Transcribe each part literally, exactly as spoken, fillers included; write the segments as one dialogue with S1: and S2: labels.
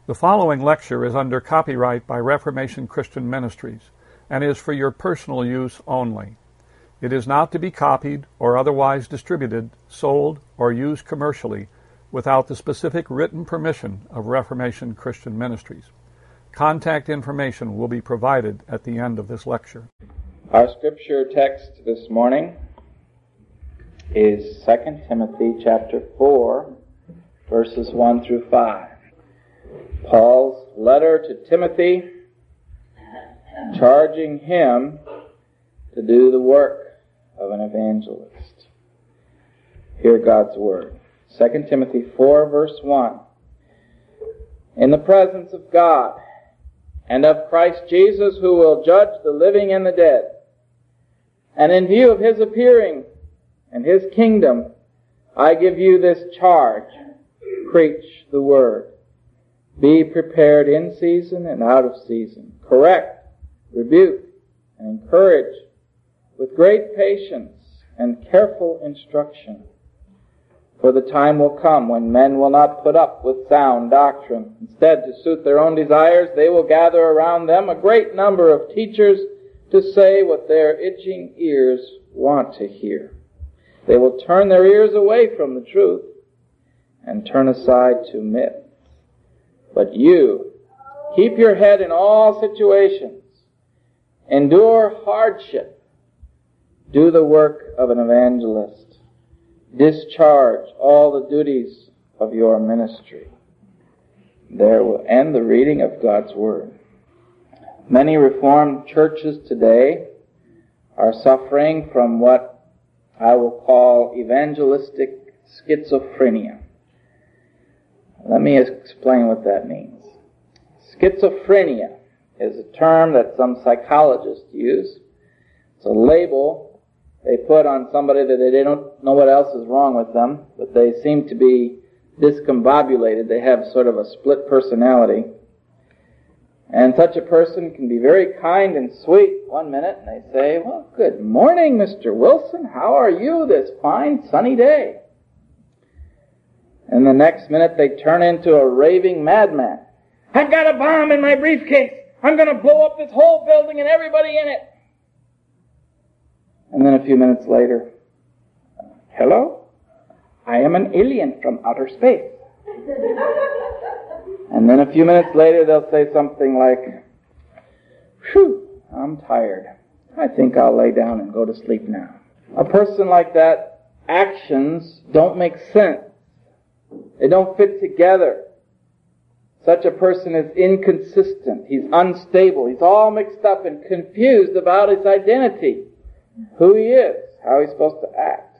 S1: The following lecture is under copyright by Reformation Christian Ministries and is for your personal use only. It is not to be copied or otherwise distributed, sold, or used commercially without the specific written permission of Reformation Christian Ministries. Contact information will be provided at the end of this lecture.
S2: Our scripture text this morning is Second Timothy chapter four, verses one through five. Paul's letter to Timothy, charging him to do the work of an evangelist. Hear God's word. Second Timothy four, verse one. In the presence of God and of Christ Jesus, who will judge the living and the dead, and in view of his appearing and his kingdom, I give you this charge: preach the word. Be prepared in season and out of season. Correct, rebuke, and encourage with great patience and careful instruction. For the time will come when men will not put up with sound doctrine. Instead, to suit their own desires, they will gather around them a great number of teachers to say what their itching ears want to hear. They will turn their ears away from the truth and turn aside to myths. But you, keep your head in all situations. Endure hardship. Do the work of an evangelist. Discharge all the duties of your ministry. There will end the reading of God's Word. Many Reformed churches today are suffering from what I will call evangelistic schizophrenia. Let me explain what that means. Schizophrenia is a term that some psychologists use. It's a label they put on somebody that they don't know what else is wrong with them, but they seem to be discombobulated. They have sort of a split personality. And such a person can be very kind and sweet one minute, and they say, "Well, good morning, Mister Wilson. How are you this fine sunny day?" And the next minute they turn into a raving madman. "I've got a bomb in my briefcase. I'm going to blow up this whole building and everybody in it." And then a few minutes later, "Hello? I am an alien from outer space." And then a few minutes later they'll say something like, "Phew, I'm tired. I think I'll lay down and go to sleep now." A person like that, actions don't make sense. They don't fit together. Such a person is inconsistent. He's unstable. He's all mixed up and confused about his identity, who he is, how he's supposed to act.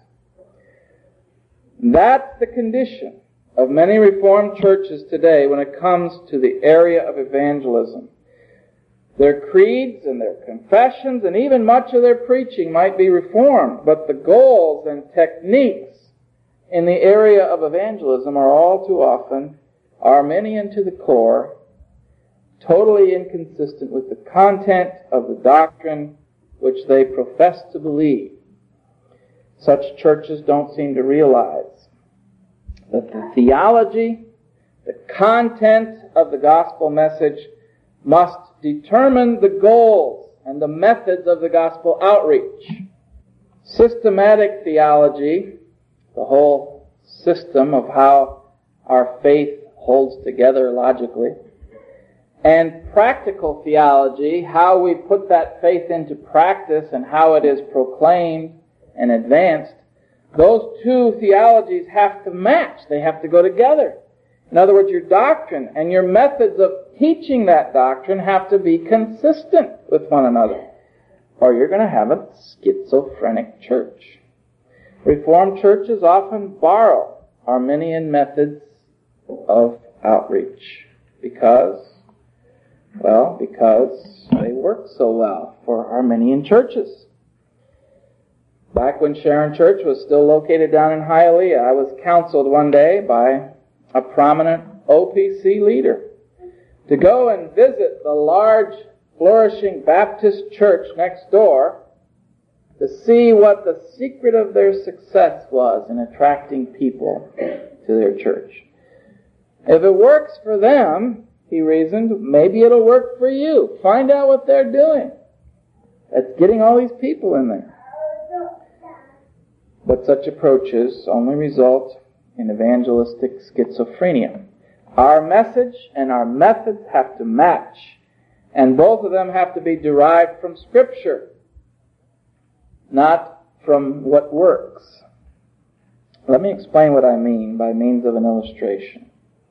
S2: That's the condition of many Reformed churches today when it comes to the area of evangelism. Their creeds and their confessions and even much of their preaching might be reformed, but the goals and techniques in the area of evangelism are all too often Arminian to the core, totally inconsistent with the content of the doctrine which they profess to believe. Such churches don't seem to realize that the theology, the content of the gospel message must determine the goals and the methods of the gospel outreach. Systematic theology, the whole system of how our faith holds together logically, and practical theology, how we put that faith into practice and how it is proclaimed and advanced, those two theologies have to match. They have to go together. In other words, your doctrine and your methods of teaching that doctrine have to be consistent with one another, or you're going to have a schizophrenic church. Reformed churches often borrow Arminian methods of outreach because, well, because they work so well for Arminian churches. Back when Sharon Church was still located down in Hialeah, I was counseled one day by a prominent O P C leader to go and visit the large, flourishing Baptist church next door to see what the secret of their success was in attracting people to their church. If it works for them, he reasoned, maybe it'll work for you. Find out what they're doing. It's getting all these people in there. But such approaches only result in evangelistic schizophrenia. Our message and our methods have to match, and both of them have to be derived from Scripture, not from what works. Let me explain what I mean by means of an illustration.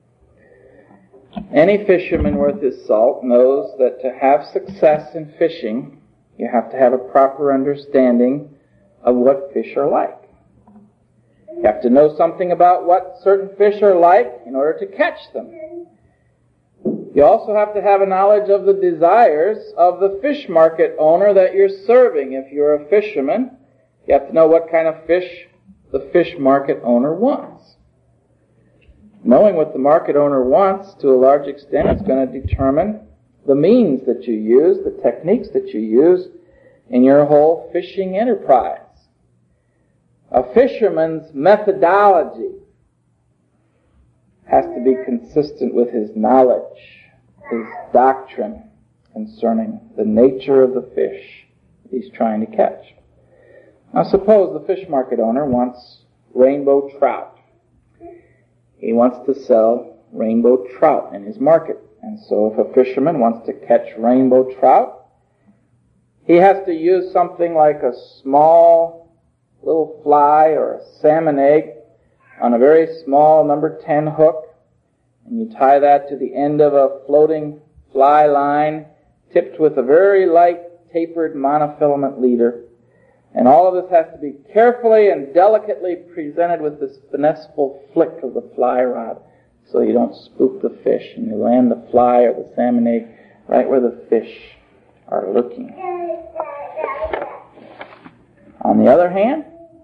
S2: Any fisherman worth his salt knows that to have success in fishing, you have to have a proper understanding of what fish are like. You have to know something about what certain fish are like in order to catch them. You also have to have a knowledge of the desires of the fish market owner that you're serving. If you're a fisherman, you have to know what kind of fish the fish market owner wants. Knowing what the market owner wants, to a large extent, is going to determine the means that you use, the techniques that you use in your whole fishing enterprise. A fisherman's methodology has to be consistent with his knowledge, his doctrine concerning the nature of the fish he's trying to catch. Now suppose the fish market owner wants rainbow trout. He wants to sell rainbow trout in his market. And so if a fisherman wants to catch rainbow trout, he has to use something like a small little fly or a salmon egg on a very small number ten hook, and you tie that to the end of a floating fly line tipped with a very light tapered monofilament leader. And all of this has to be carefully and delicately presented with this finesseful flick of the fly rod so you don't spook the fish and you land the fly or the salmon egg right where the fish are looking. On the other hand,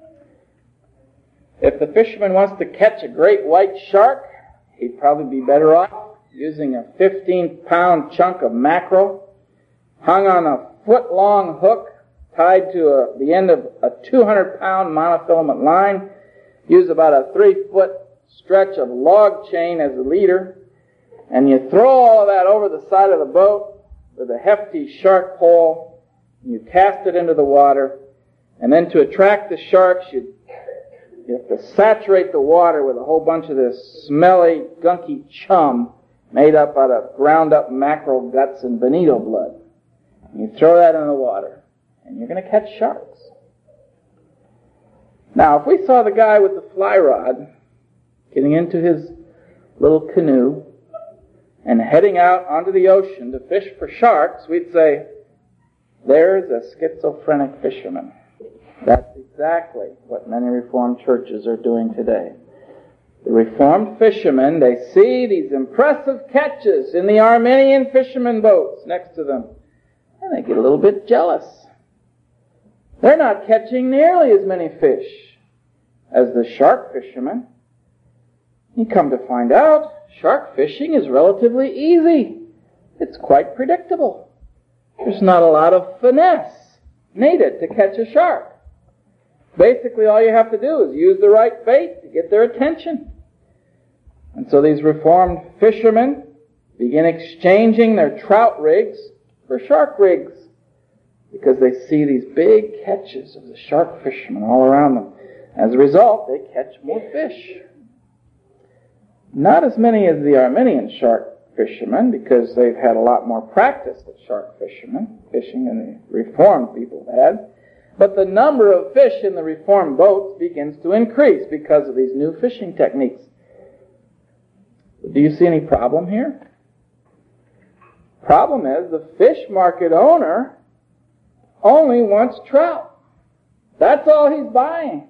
S2: if the fisherman wants to catch a great white shark, he'd probably be better off using a fifteen pound chunk of mackerel hung on a foot-long hook tied to a, the end of a two hundred pound monofilament line, use about a three foot stretch of log chain as a leader, and you throw all of that over the side of the boat with a hefty shark pole, and you cast it into the water, and then to attract the sharks, you You have to saturate the water with a whole bunch of this smelly, gunky chum made up out of ground-up mackerel guts and bonito blood. And you throw that in the water, and you're going to catch sharks. Now, if we saw the guy with the fly rod getting into his little canoe and heading out onto the ocean to fish for sharks, we'd say, there's a schizophrenic fisherman. That's exactly what many Reformed churches are doing today. The Reformed fishermen, they see these impressive catches in the Armenian fishermen boats next to them, and they get a little bit jealous. They're not catching nearly as many fish as the shark fishermen. You come to find out, shark fishing is relatively easy. It's quite predictable. There's not a lot of finesse needed to catch a shark. Basically, all you have to do is use the right bait to get their attention. And so these Reformed fishermen begin exchanging their trout rigs for shark rigs because they see these big catches of the shark fishermen all around them. As a result, they catch more fish. Not as many as the Armenian shark fishermen, because they've had a lot more practice at shark fishermen, fishing than the Reformed people had. But the number of fish in the Reformed boats begins to increase because of these new fishing techniques. Do you see any problem here? Problem is, the fish market owner only wants trout. That's all he's buying.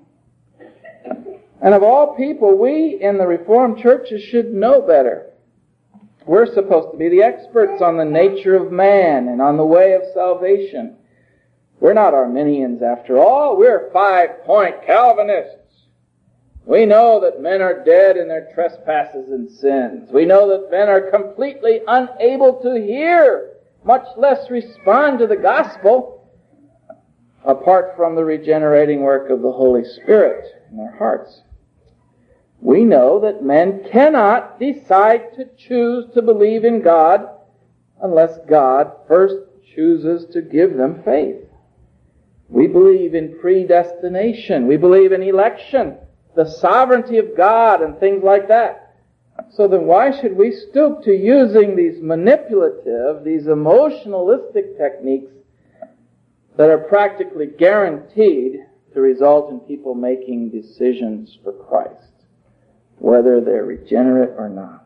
S2: And of all people, we in the Reformed churches should know better. We're supposed to be the experts on the nature of man and on the way of salvation. We're not Arminians after all. We're five-point Calvinists. We know that men are dead in their trespasses and sins. We know that men are completely unable to hear, much less respond to the gospel, apart from the regenerating work of the Holy Spirit in their hearts. We know that men cannot decide to choose to believe in God unless God first chooses to give them faith. We believe in predestination. We believe in election, the sovereignty of God, and things like that. So then why should we stoop to using these manipulative, these emotionalistic techniques that are practically guaranteed to result in people making decisions for Christ, whether they're regenerate or not?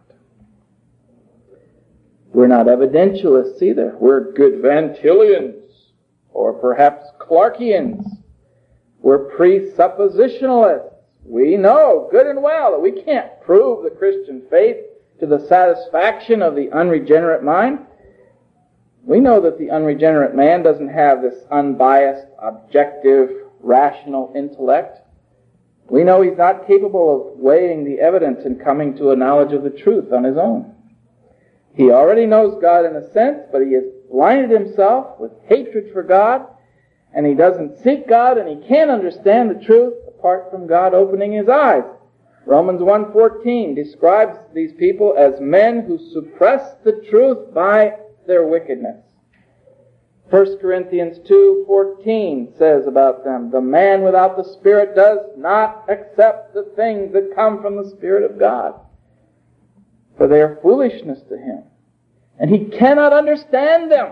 S2: We're not evidentialists either. We're good Van Tillians, or perhaps Clarkians. We're presuppositionalists. We know good and well that we can't prove the Christian faith to the satisfaction of the unregenerate mind. We know that the unregenerate man doesn't have this unbiased, objective, rational intellect. We know he's not capable of weighing the evidence and coming to a knowledge of the truth on his own. He already knows God in a sense, but he has blinded himself with hatred for God, and he doesn't seek God, and he can't understand the truth apart from God opening his eyes. Romans one fourteen describes these people as men who suppress the truth by their wickedness. First Corinthians two fourteen says about them, the man without the Spirit does not accept the things that come from the Spirit of God, for they are foolishness to him, and he cannot understand them.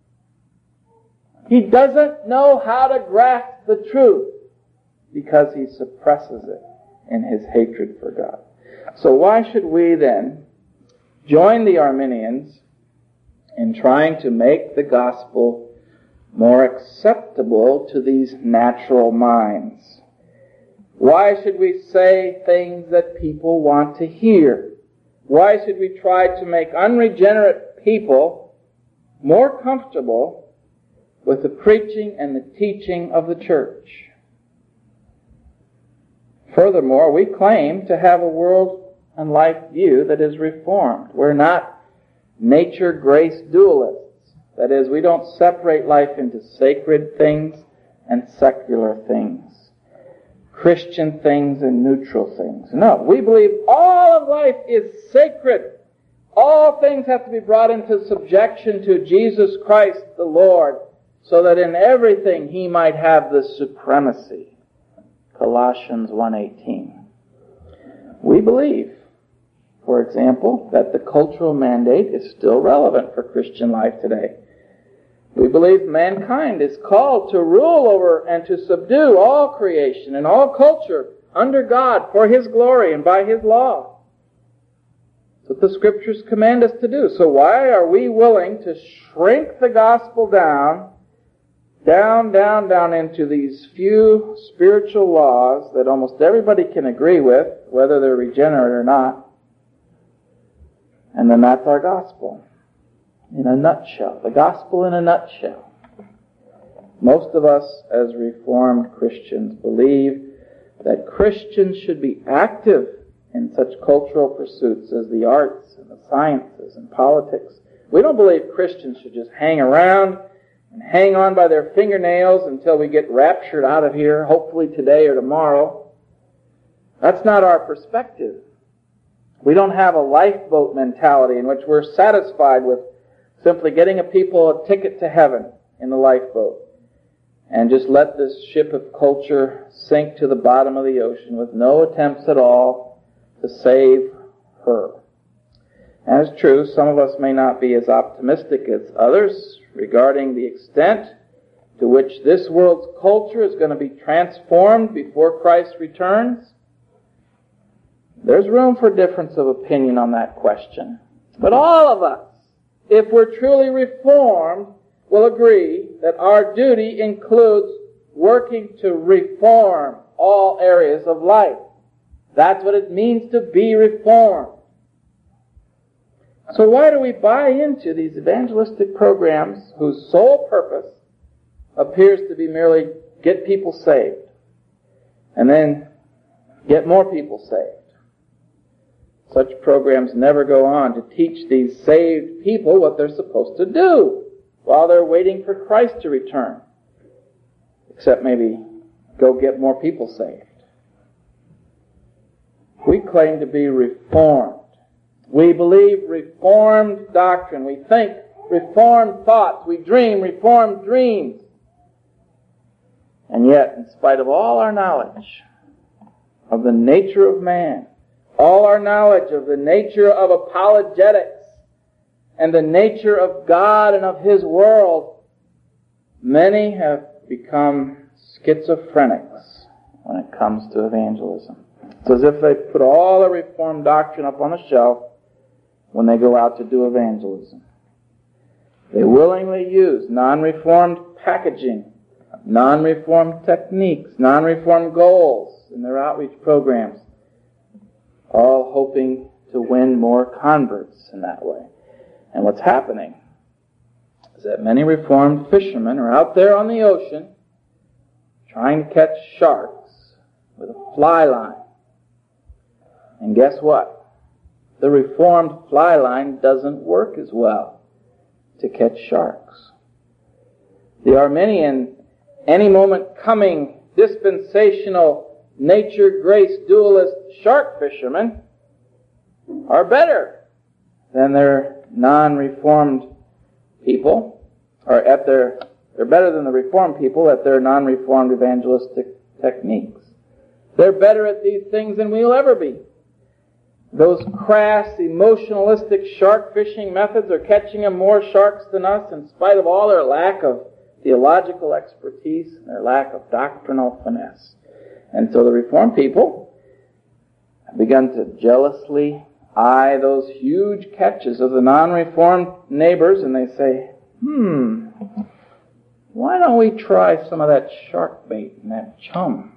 S2: He doesn't know how to grasp the truth because he suppresses it in his hatred for God. So why should we then join the Arminians in trying to make the gospel more acceptable to these natural minds? Why should we say things that people want to hear? Why should we try to make unregenerate people more comfortable with the preaching and the teaching of the church? Furthermore, we claim to have a world and life view that is reformed. We're not nature-grace dualists. That is, we don't separate life into sacred things and secular things, Christian things and neutral things. No, we believe all of life is sacred. All things have to be brought into subjection to Jesus Christ the Lord, so that in everything he might have the supremacy. Colossians one eighteen. We believe, for example, that the cultural mandate is still relevant for Christian life today. We believe mankind is called to rule over and to subdue all creation and all culture under God for his glory and by his law. That's what the Scriptures command us to do. So why are we willing to shrink the gospel down, down, down, down into these few spiritual laws that almost everybody can agree with, whether they're regenerate or not? And then that's our gospel. In a nutshell. The gospel in a nutshell. Most of us as Reformed Christians believe that Christians should be active in such cultural pursuits as the arts and the sciences and politics. We don't believe Christians should just hang around and hang on by their fingernails until we get raptured out of here, hopefully today or tomorrow. That's not our perspective. We don't have a lifeboat mentality in which we're satisfied with simply getting a people a ticket to heaven in the lifeboat and just let this ship of culture sink to the bottom of the ocean with no attempts at all to save her. And it's true, some of us may not be as optimistic as others regarding the extent to which this world's culture is going to be transformed before Christ returns. There's room for difference of opinion on that question. But all of us, if we're truly reformed, will agree that our duty includes working to reform all areas of life. That's what it means to be reformed. So why do we buy into these evangelistic programs whose sole purpose appears to be merely get people saved and then get more people saved? Such programs never go on to teach these saved people what they're supposed to do while they're waiting for Christ to return. Except maybe go get more people saved. We claim to be Reformed. We believe Reformed doctrine. We think Reformed thoughts. We dream Reformed dreams. And yet, in spite of all our knowledge of the nature of man, all our knowledge of the nature of apologetics, and the nature of God and of His world, many have become schizophrenics when it comes to evangelism. It's as if they put all the Reformed doctrine up on a shelf when they go out to do evangelism. They willingly use non-Reformed packaging, non-Reformed techniques, non-Reformed goals in their outreach programs, all hoping to win more converts in that way. And what's happening is that many Reformed fishermen are out there on the ocean trying to catch sharks with a fly line. And guess what? The Reformed fly line doesn't work as well to catch sharks. The Arminian, any moment coming, dispensational, nature, grace, dualist shark fishermen are better than their non-Reformed people, or at their, they're better than the Reformed people at their non-Reformed evangelistic techniques. They're better at these things than we'll ever be. Those crass, emotionalistic shark fishing methods are catching them more sharks than us in spite of all their lack of theological expertise and their lack of doctrinal finesse. And so the Reformed people have begun to jealously eye those huge catches of the non-Reformed neighbors, and they say, hmm, why don't we try some of that shark bait and that chum?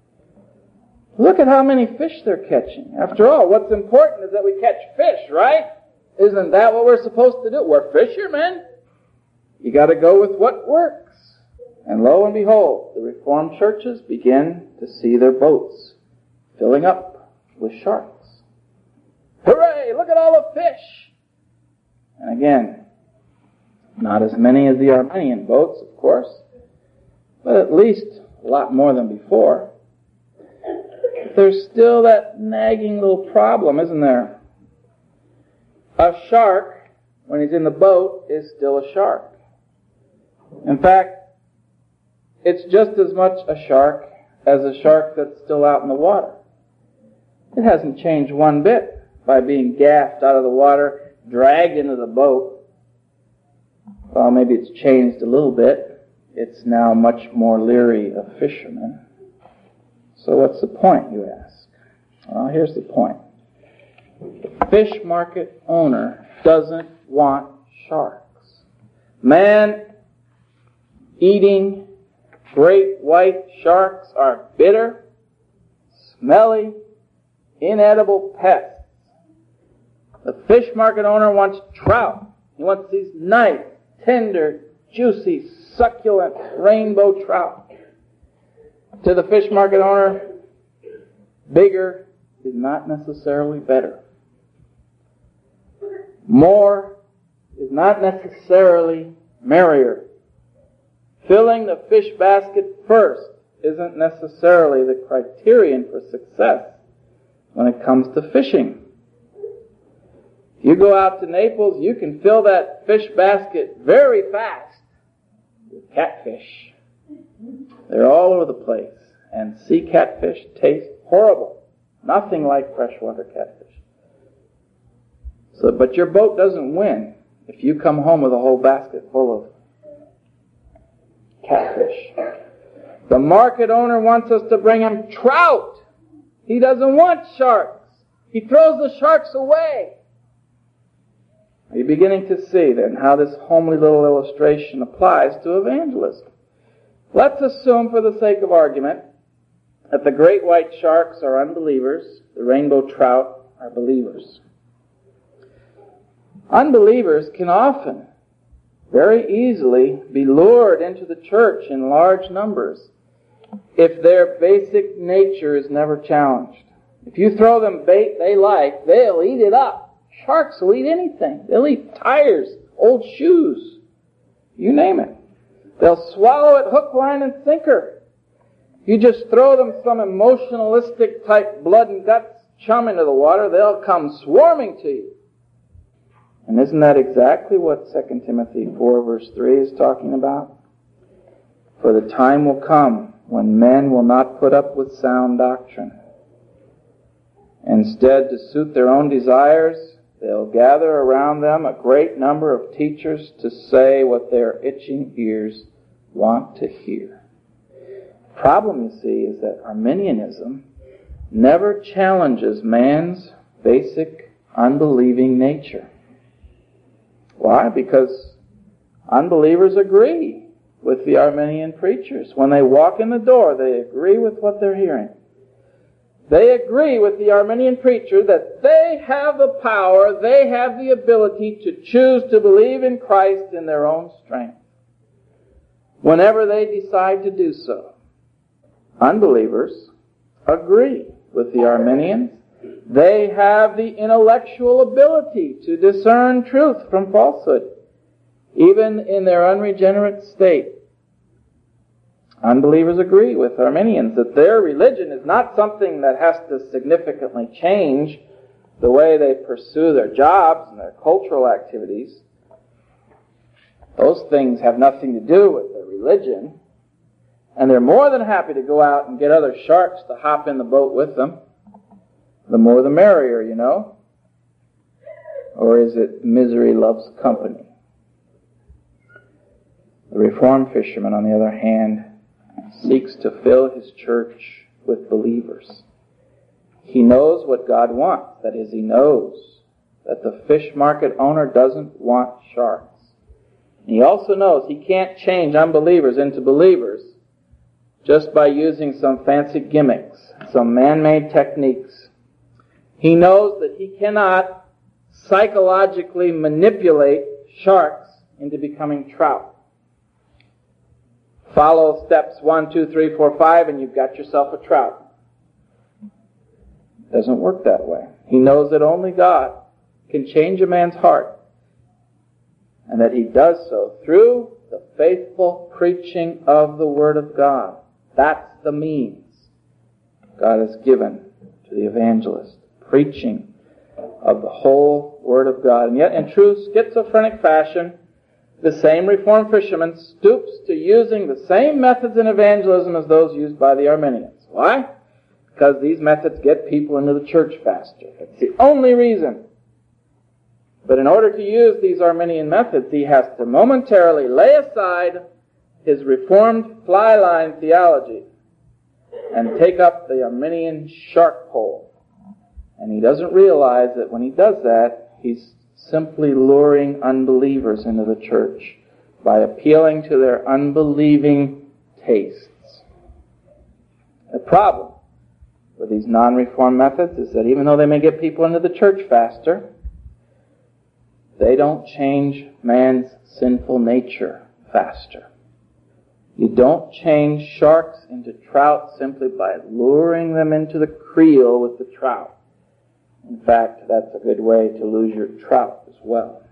S2: Look at how many fish they're catching. After all, what's important is that we catch fish, right? Isn't that what we're supposed to do? We're fishermen. You got to go with what works. And lo and behold, the Reformed churches begin to see their boats filling up with sharks. Hooray! Look at all the fish! And again, not as many as the Arminian boats, of course, but at least a lot more than before. But there's still that nagging little problem, isn't there? A shark, when he's in the boat, is still a shark. In fact, it's just as much a shark as a shark that's still out in the water. It hasn't changed one bit by being gaffed out of the water, dragged into the boat. Well, maybe it's changed a little bit. It's now much more leery of fishermen. So what's the point, you ask? Well, here's the point. The fish market owner doesn't want sharks. Man eating great white sharks are bitter, smelly, inedible pests. The fish market owner wants trout. He wants these nice, tender, juicy, succulent rainbow trout. To the fish market owner, bigger is not necessarily better. More is not necessarily merrier. Filling the fish basket first isn't necessarily the criterion for success when it comes to fishing. You go out to Naples, you can fill that fish basket very fast with catfish. They're all over the place. And sea catfish taste horrible. Nothing like freshwater catfish. So, but your boat doesn't win if you come home with a whole basket full of catfish. The market owner wants us to bring him trout. He doesn't want sharks. He throws the sharks away. Are you beginning to see then how this homely little illustration applies to evangelism? Let's assume for the sake of argument that the great white sharks are unbelievers, the rainbow trout are believers. Unbelievers can often, very easily, be lured into the church in large numbers if their basic nature is never challenged. If you throw them bait they like, they'll eat it up. Sharks will eat anything. They'll eat tires, old shoes, you name it. They'll swallow it hook, line, and sinker. You just throw them some emotionalistic type blood and guts chum into the water, they'll come swarming to you. And isn't that exactly what Second Timothy four verse three is talking about? For the time will come when men will not put up with sound doctrine. Instead, to suit their own desires, they'll gather around them a great number of teachers to say what their itching ears want to hear. The problem, you see, is that Arminianism never challenges man's basic unbelieving nature. Why? Because unbelievers agree with the Arminian preachers. When they walk in the door, they agree with what they're hearing. They agree with the Arminian preacher that they have the power, they have the ability to choose to believe in Christ in their own strength, whenever they decide to do so. Unbelievers agree with the Arminians. They have the intellectual ability to discern truth from falsehood, even in their unregenerate state. Unbelievers agree with Arminians that their religion is not something that has to significantly change the way they pursue their jobs and their cultural activities. Those things have nothing to do with their religion, and they're more than happy to go out and get other sharks to hop in the boat with them. The more the merrier, you know. Or is it misery loves company? The Reformed fisherman, on the other hand, seeks to fill his church with believers. He knows what God wants. That is, he knows that the fish market owner doesn't want sharks. And he also knows he can't change unbelievers into believers just by using some fancy gimmicks, some man-made techniques. He knows that he cannot psychologically manipulate sharks into becoming trout. Follow steps one, two, three, four, five, and you've got yourself a trout. It doesn't work that way. He knows that only God can change a man's heart, and that he does so through the faithful preaching of the Word of God. That's the means God has given to the evangelist. Preaching of the whole Word of God. And yet, in true schizophrenic fashion, the same Reformed fisherman stoops to using the same methods in evangelism as those used by the Arminians. Why? Because these methods get people into the church faster. That's the only reason. But in order to use these Arminian methods, he has to momentarily lay aside his Reformed fly-line theology and take up the Arminian shark pole. And he doesn't realize that when he does that, he's simply luring unbelievers into the church by appealing to their unbelieving tastes. The problem with these non-reformed methods is that even though they may get people into the church faster, they don't change man's sinful nature faster. You don't change sharks into trout simply by luring them into the creel with the trout. In fact, that's a good way to lose your trout as well.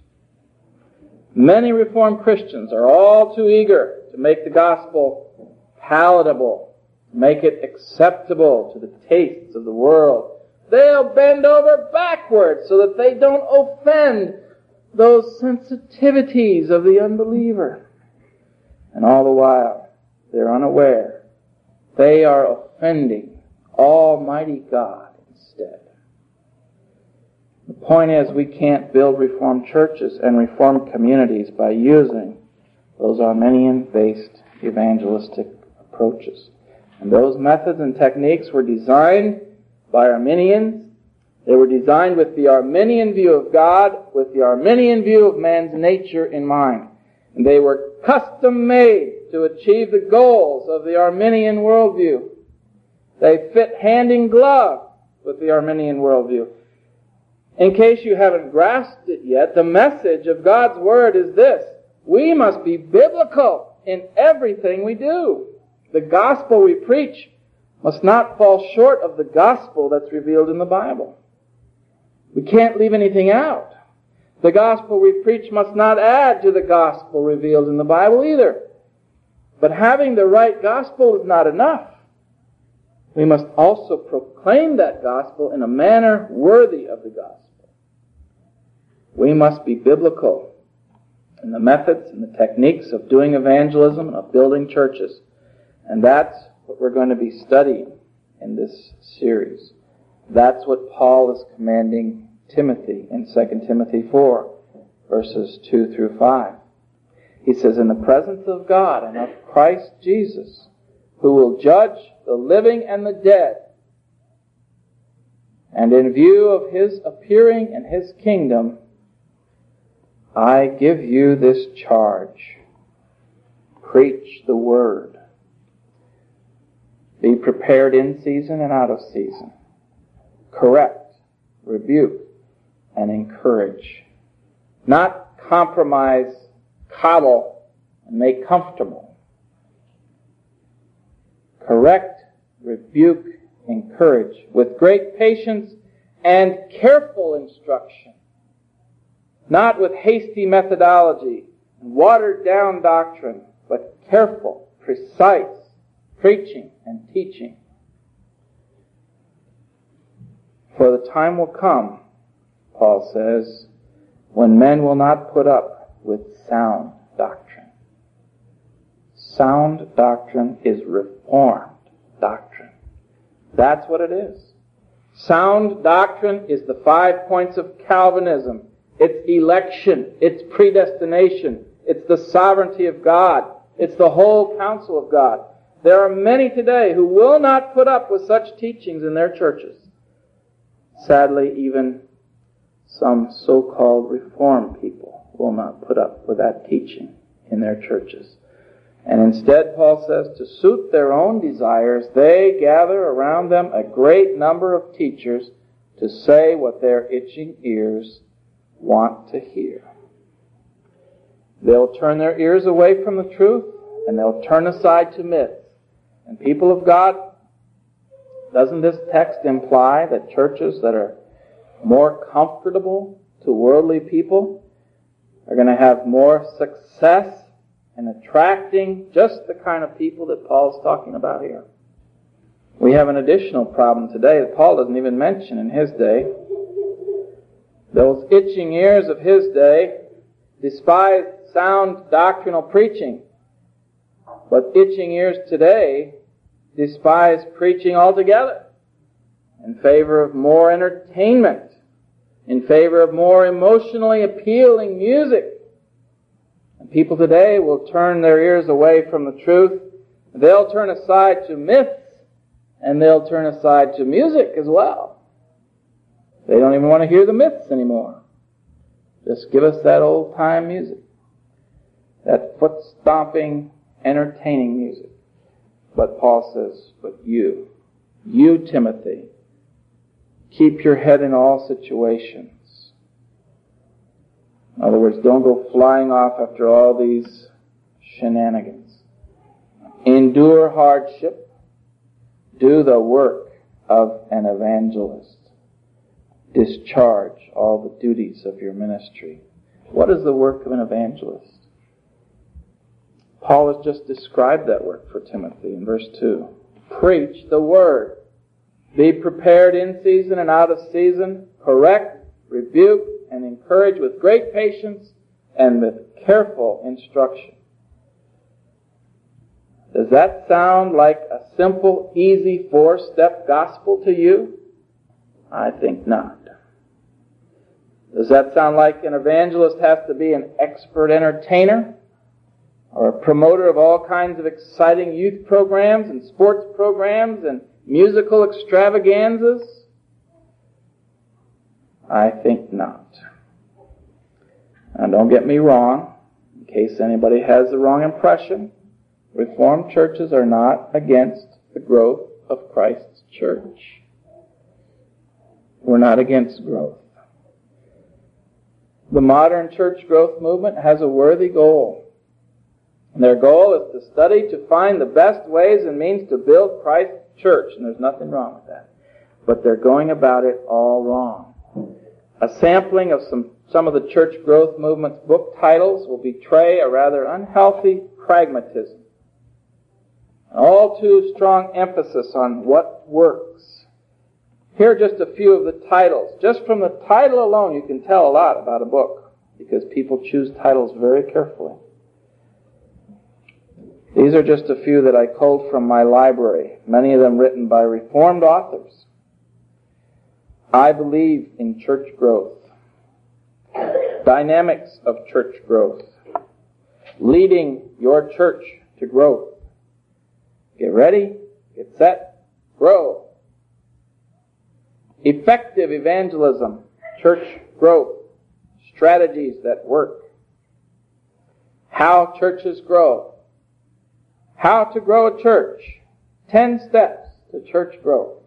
S2: Many Reformed Christians are all too eager to make the gospel palatable, make it acceptable to the tastes of the world. They'll bend over backwards so that they don't offend those sensitivities of the unbeliever. And all the while, they're unaware they are offending Almighty God instead. The point is, we can't build Reformed churches and Reformed communities by using those Arminian-based evangelistic approaches. And those methods and techniques were designed by Arminians. They were designed with the Arminian view of God, with the Arminian view of man's nature in mind. And they were custom-made to achieve the goals of the Arminian worldview. They fit hand in glove with the Arminian worldview. In case you haven't grasped it yet, the message of God's Word is this: we must be biblical in everything we do. The gospel we preach must not fall short of the gospel that's revealed in the Bible. We can't leave anything out. The gospel we preach must not add to the gospel revealed in the Bible either. But having the right gospel is not enough. we must also proclaim that gospel in a manner worthy of the gospel. We must be biblical in the methods and the techniques of doing evangelism and of building churches. And that's what we're going to be studying in this series. That's what Paul is commanding Timothy in Second Timothy four, verses two through five. He says, in the presence of God and of Christ Jesus, who will judge the living and the dead, and in view of his appearing in his kingdom, I give you this charge. Preach the word. Be prepared in season and out of season. Correct, rebuke, and encourage. Not compromise, coddle, and make comfortable. Correct, rebuke, encourage, with great patience and careful instruction. Not with hasty methodology and watered down doctrine, but careful, precise preaching and teaching. For the time will come, Paul says, when men will not put up with sound doctrine. Sound doctrine is reformed doctrine. That's what it is. Sound doctrine is the five points of Calvinism. It's election. It's predestination. It's the sovereignty of God. It's the whole counsel of God. There are many today who will not put up with such teachings in their churches. Sadly, even some so-called Reformed people will not put up with that teaching in their churches. And instead, Paul says, to suit their own desires, they gather around them a great number of teachers to say what their itching ears want to hear. They'll turn their ears away from the truth, and they'll turn aside to myths. And people of God, doesn't this text imply that churches that are more comfortable to worldly people are going to have more success in attracting just the kind of people that Paul's talking about here? We have an additional problem today that Paul doesn't even mention in his day. Those itching ears of his day despised sound doctrinal preaching. But itching ears today despise preaching altogether in favor of more entertainment, in favor of more emotionally appealing music. And people today will turn their ears away from the truth. They'll turn aside to myths, and they'll turn aside to music as well. They don't even want to hear the myths anymore. Just give us that old-time music, that foot-stomping, entertaining music. But Paul says, but you, you Timothy, keep your head in all situations. In other words, don't go flying off after all these shenanigans. Endure hardship. Do the work of an evangelist. Discharge all the duties of your ministry. What is the work of an evangelist? Paul has just described that work for Timothy in verse two. Preach the word. Be prepared in season and out of season. Correct, rebuke, and encourage with great patience and with careful instruction. Does that sound like a simple, easy, four-step gospel to you? I think not. Does that sound like an evangelist has to be an expert entertainer? Or a promoter of all kinds of exciting youth programs and sports programs and musical extravaganzas? I think not. Now don't get me wrong, in case anybody has the wrong impression. Reformed churches are not against the growth of Christ's church. We're not against growth. The modern church growth movement has a worthy goal. And their goal is to study to find the best ways and means to build Christ's church. And there's nothing wrong with that. But they're going about it all wrong. A sampling of some, some of the church growth movement's book titles will betray a rather unhealthy pragmatism. All too strong emphasis on what works. Here are just a few of the titles. Just from the title alone, you can tell a lot about a book, because people choose titles very carefully. These are just a few that I culled from my library, many of them written by Reformed authors. I believe in church growth. Dynamics of church growth. Leading your church to growth. Get ready, get set, grow. Effective evangelism, church growth, strategies that work. How churches grow. How to grow a church. Ten steps to church growth.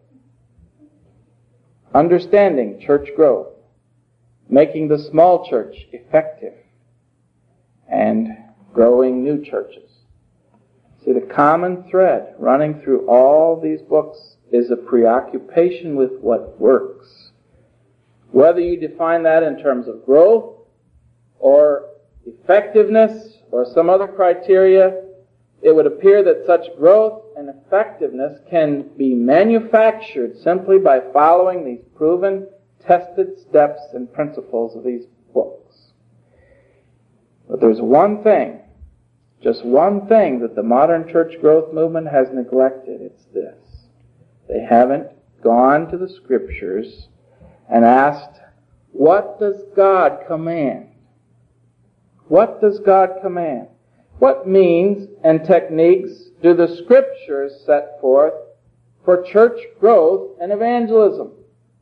S2: Understanding church growth. Making the small church effective. And growing new churches. See, the common thread running through all these books is a preoccupation with what works. Whether you define that in terms of growth or effectiveness or some other criteria, it would appear that such growth and effectiveness can be manufactured simply by following these proven, tested steps and principles of these books. But there's one thing, just one thing that the modern church growth movement has neglected. It's this. They haven't gone to the Scriptures and asked, what does God command? What does God command? What means and techniques do the Scriptures set forth for church growth and evangelism?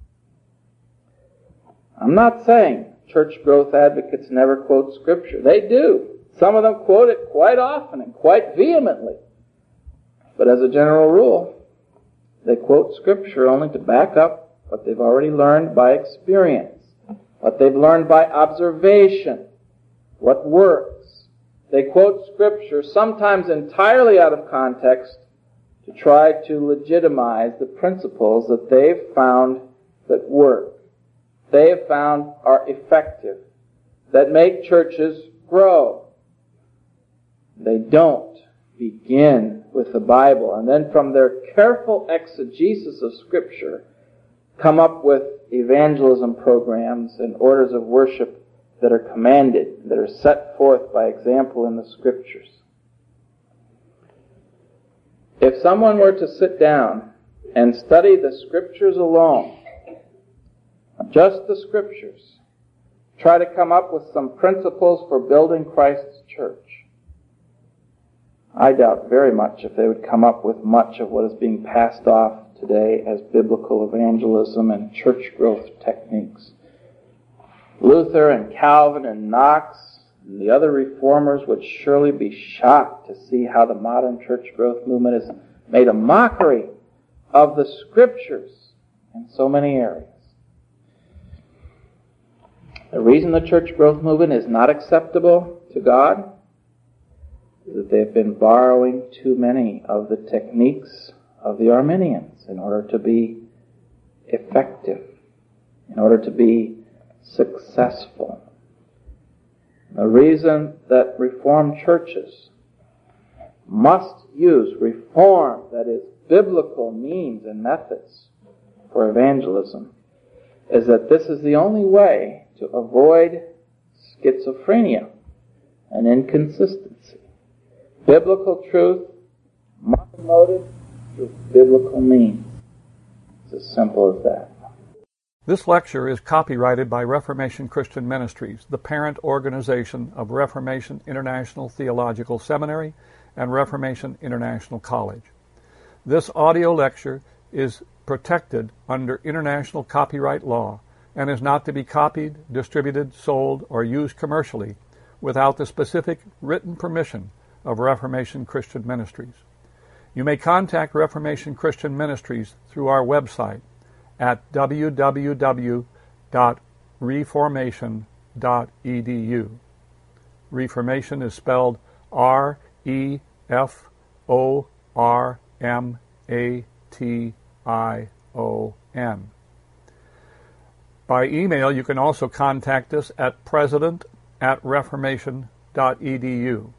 S2: I'm not saying church growth advocates never quote Scripture. They do. Some of them quote it quite often and quite vehemently. But as a general rule, they quote Scripture only to back up what they've already learned by experience, what they've learned by observation, what works. They quote Scripture sometimes entirely out of context to try to legitimize the principles that they've found that work, they have found are effective, that make churches grow. They don't begin with the Bible and then from their careful exegesis of Scripture come up with evangelism programs and orders of worship that are commanded, that are set forth by example in the Scriptures. If someone were to sit down and study the Scriptures alone, just the Scriptures, try to come up with some principles for building Christ's church, I doubt very much if they would come up with much of what is being passed off today as biblical evangelism and church growth techniques. Luther and Calvin and Knox and the other reformers would surely be shocked to see how the modern church growth movement has made a mockery of the Scriptures in so many areas. The reason the church growth movement is not acceptable to God is that they've been borrowing too many of the techniques of the Arminians in order to be effective, in order to be successful. The reason that Reformed churches must use reform, that is, biblical means and methods for evangelism, is that this is the only way to avoid schizophrenia and inconsistency. Biblical truth must be promoted through biblical means. It's as simple as that.
S1: This lecture is copyrighted by Reformation Christian Ministries, the parent organization of Reformation International Theological Seminary and Reformation International College. This audio lecture is protected under international copyright law and is not to be copied, distributed, sold, or used commercially without the specific written permission of Reformation Christian Ministries. You may contact Reformation Christian Ministries through our website at w w w dot reformation dot e d u. Reformation is spelled R E F O R M A T I O N. By email, you can also contact us at president at reformation dot e d u.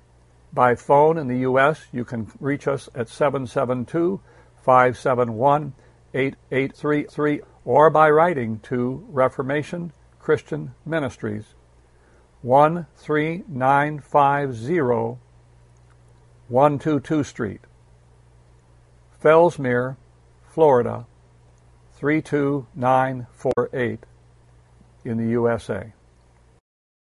S1: By phone in the U S, you can reach us at seven seven two, five seven one, eight eight three three or by writing to Reformation Christian Ministries, one three nine five zero, one twenty-two Street, Fellsmere, Florida, three two nine four eight in the U S A.